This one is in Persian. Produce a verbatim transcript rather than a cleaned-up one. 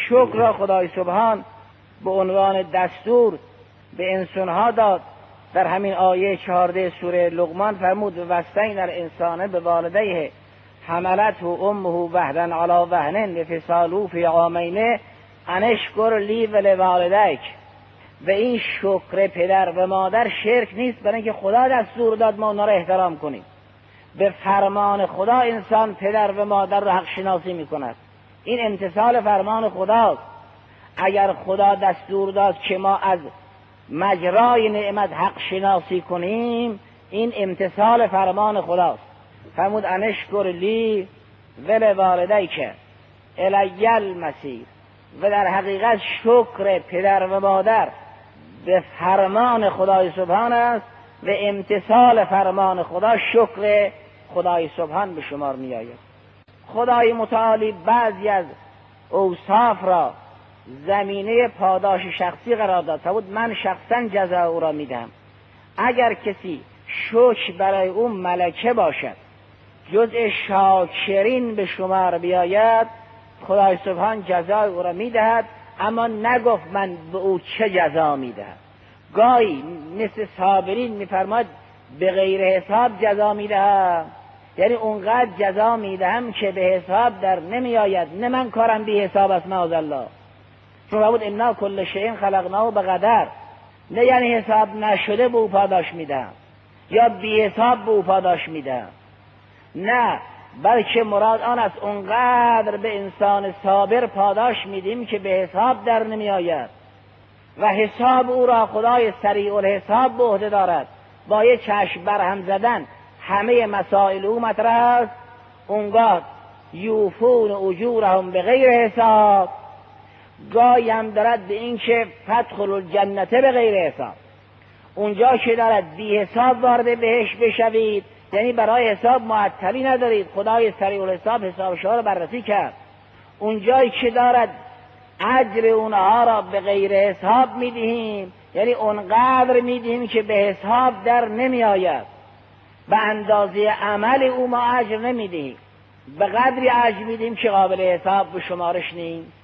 شکر را خدای سبحان به عنوان دستور به انسانها داد. در همین آیه چهارده سوره لقمان فرمود وصینا الانسان بوالدیه حملته امه وهنا علی وهن وفصاله فی عامین ان اشکر لی ولوالدیک. و این شکر پدر و مادر شرک نیست، برای اینکه خدا دستور داد ما اونا را احترام کنیم. به فرمان خدا انسان پدر و مادر را حق شناسی میکند. این امتثال فرمان خداست. اگر خدا دستور داد که ما از مجرای نعمت حق شناسی کنیم، این امتثال فرمان خداست. فرمود ان اشکر لی ولوالدیک الی المصیر. و در حقیقت شکر پدر و مادر به فرمان خدای سبحان است و امتثال فرمان خدا شکر خدای سبحان به شمار می آید. خدای متعالی بعضی از اوصاف را زمینه پاداش شخصی قرار داد. فرمود من شخصا جزا او را میدم. اگر کسی شکر برای اون ملکه باشد، جزء شاکرین به شمار بیاید، خدای سبحان جزای او را میدهد، اما نگفت من به او چه جزا میدهم. گاهی مثل صابرین میفرماد به غیر حساب جزا میدهم، یعنی اونقدر جزا میدهم که به حساب در نمیآید. نه من کارم بی حساب است معاذالله، چون بود انا کل شیء خلقناه بقدر. نه یعنی حساب نشده به او پاداش میدهم یا بی حساب به او پاداش میدهم، نه، بلکه مراد آن است اونقدر به انسان صابر پاداش میدیم که به حساب در نمی آید و حساب او را خدای سریع الحساب به عهده دارد. با یه چشم برهم زدن همه مسائل او مطرح است. اونگاه یوفون اجورهم به غیر حساب. گاهی هم دارد به این که فادخلوا الجنة به غیر حساب. اونجا که دارد بی حساب وارد بهشت بشوید، یعنی برای حساب معطلی ندارید، خدای سریع الحساب حساب شما را بررسی کرد. اونجایی که دارد اجر اونها را به غیر حساب میدهیم، یعنی اونقدر میدهیم که به حساب در نمی آید. به اندازه عمل او ما اجر نمیدهیم، به قدری اجر میدهیم که قابل حساب به شمارش نیست.